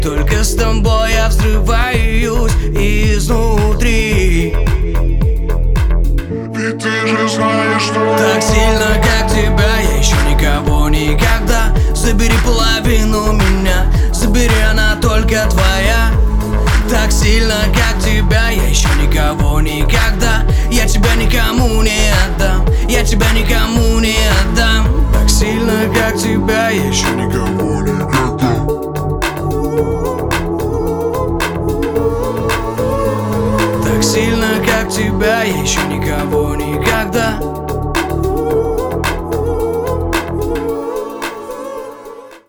Только с тобой я взрываюсь изнутри. Ведь ты же знаешь, что так сильно, как тебя, я еще никого никогда. Забери половину меня, забери, она только твоя. Так сильно, как тебя, я еще никого никогда. Я тебя никому не отдам, я тебя никому не отдам. Так сильно, как тебя, я еще никого никогда. Так сильно, как тебя, я еще никого никогда.